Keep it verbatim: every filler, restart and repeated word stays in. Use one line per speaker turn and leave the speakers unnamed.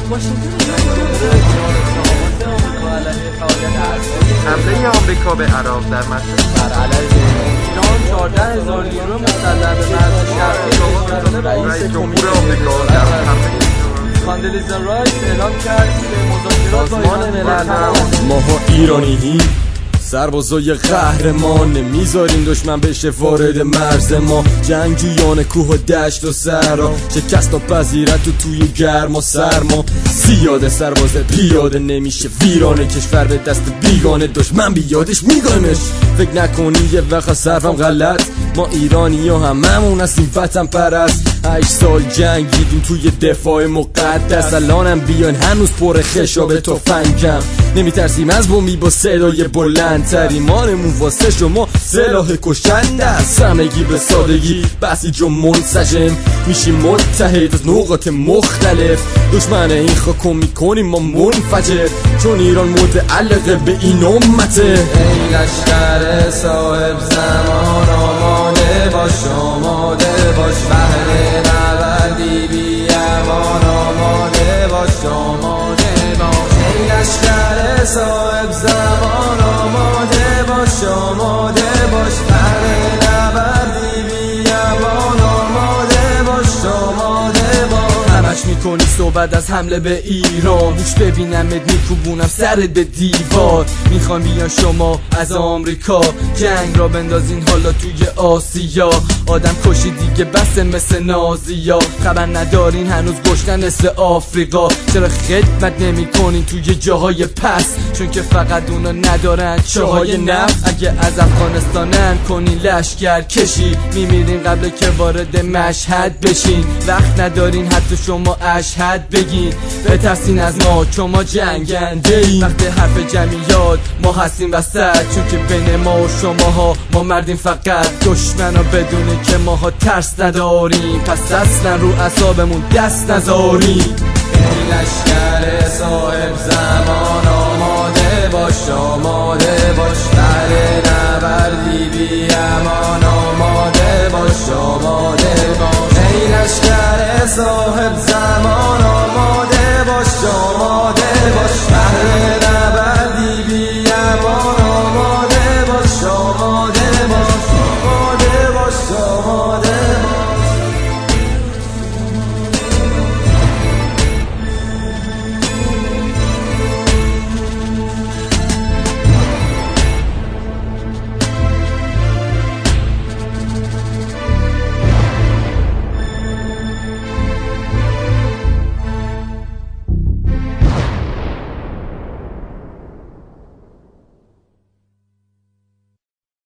حمله آمریکا به عراق در مسجد
بر علیه ایران چهارده هزار یورو مسلم به مرز شرقی رئیس
جمهور آمریکا در حمله
کاندلیزا رایس اعلام کرد که مذاکرات با سازمان ملل
ماها ایرانییم، سربازای قهرمان، نمیذاریم دشمن بشه وارد مرز ما. جنگجویان کوه و دشت و صحرا، شکست و پذیرت و توی گرم و سرما. زیاده سرباز پیاده نمیشه ویرانه کشور به دست بیگانه، دشمن بیادش میگانش. فکر نکنی یه وقت صرفم غلط، ما ایرانی ها هممون هستیم وطن پرست. هشت سال جنگیدیم توی دفاع مقدس، الانم بیان هنوز پر خشاب تفنگم. نمیترسیم از بومی با صدای بلند، تریمانمون واسه شما سلاح کشنده است. همگی به سادگی بسیج و منسجم میشیم متحد از نقاط مختلف. دشمن این خاکو میکنیم ما منفجر، چون ایران متعلق به این امته.
ای لشکر صاحب زمان آماده باش، آماده باش بهر نبردی بی امان. آماده باش، آماده باش ای لشکر صاحب زمان آماده باش، آماده باش بهر نبردی بی امان. آماده باش، آماده باش. همش میکنی صحبت از حمله به ایران، گوش ببینمت میکوبونم سرت به دیوار. میخوام بیان شما از آمریکا جنگ را بندازین حالا توی آسیا. آدم کشی دیگه بسه مثل نازیا، خبر ندارین هنوز گشتن مثل آفریقا. چرا خدمت نمی کنین توی جاهای پس؟ چون که فقط اونا ندارن چاهای نفت. اگه از افغانستانن کنین لشکر کشی، میمیرین قبل که وارد مشهد بشین. وقت ندارین حتی شما اشهد بگین، بترسین از ما چون ما جنگنده ایم. وقت حرف جمعیات ما هستیم وسط، چون که بین ما و شماها ما مردیم فقط. دشمنا بدونه که ماها ترس نداریم، پس اصلا رو اعصابمون دست نذاریم. ای لشکر صاحب زمان آماده باش، آماده باش بر نبردی بی امان. آماده باش، آماده باش ای لشکر صاحب زمان